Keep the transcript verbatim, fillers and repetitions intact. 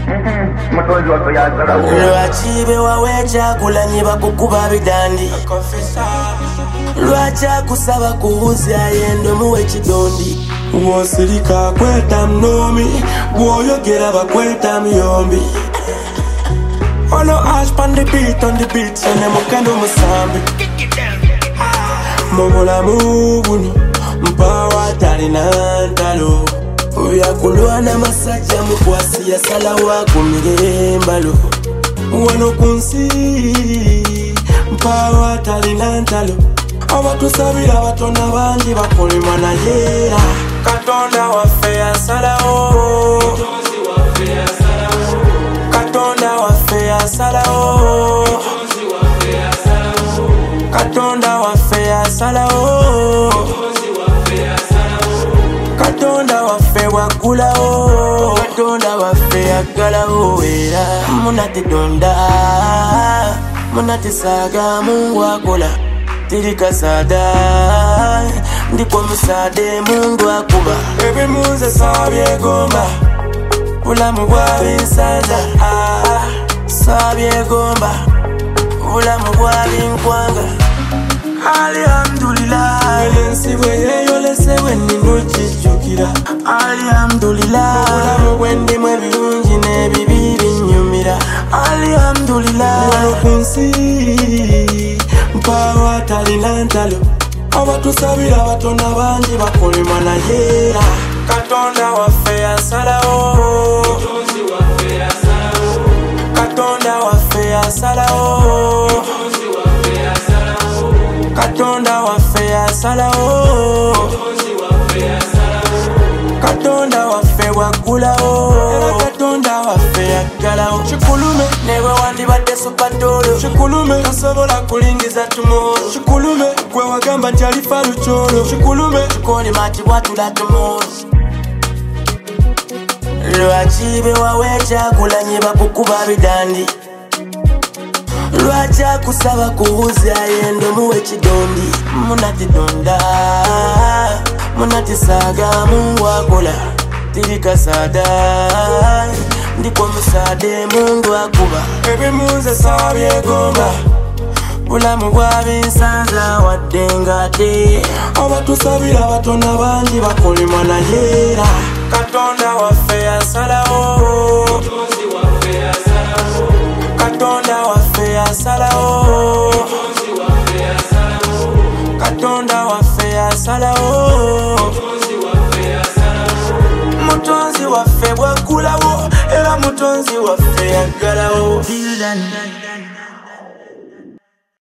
Lwachibe waweja kulanye bakukuba bidandi Lwacha kusaba kuhuza yendo muwe chidondi Wosirika kweta mnomi Woyogera bakweta myombi Ono ash pan the beat on the beat Sene mukendo musambi Momola muguno Mpawa talina ntalo Vyakulwana masaja mukwasi ya salawa kumirembalo Wano kunsi Mpawa talina ntalo Abatusabira batona bangi bakolima na yera Katonda waffe yasalawo Katonda waffe yasalawo Katonda waffe yasalawo Katonda waffe wakulawo Katonda waffe yagalawo era Munati donda Munati saga Mungu akola Tirika sada Ndiko musade Mungu akuba Ebi muze sabye gomba Ulamu bwabi nsanza Sabye gomba Ulamu bwabi nkwanga Alhamdulillah Elensiwe yeyolesewe nino chichukira Alhamdulillah Ulamu bwendi mwe birungi nebibi binyumira Alhamdulillah Wano kunsi Mpawa talina ntalo Abatusabira batona bangi bakolima na yera Katonda waffe yasalawo Katonda waffe yasalawo Katonda waffe yasalawo Katonda waffe wakulawo Era Katonda waffe yagalawo Chikulume newe wandibadde supatolo Chikulume tasobola kulingiza tomorrow Chikulume gwe wagamba nti alifa lucholo Chikulume chikoli mati bwatula tomorrow Lwachibe waweja kulanye bakukuba bidandi Lwacha kusaba kuhuza yendo muwe chidondi Munati donda Munati saga Mungu akola Tirika sada Ndiko musade Mungu akuba Ebi muze sabye gomba Ulamu bwabi nsanza wadenga te Abatusabira batona bangi bakolima na yera Katonda waffe yasalawo Katonda waffe yasalawo Katonda waffe yasalawo Mutonzi waffe bwakulawo Era mutonzi waffe yagalawo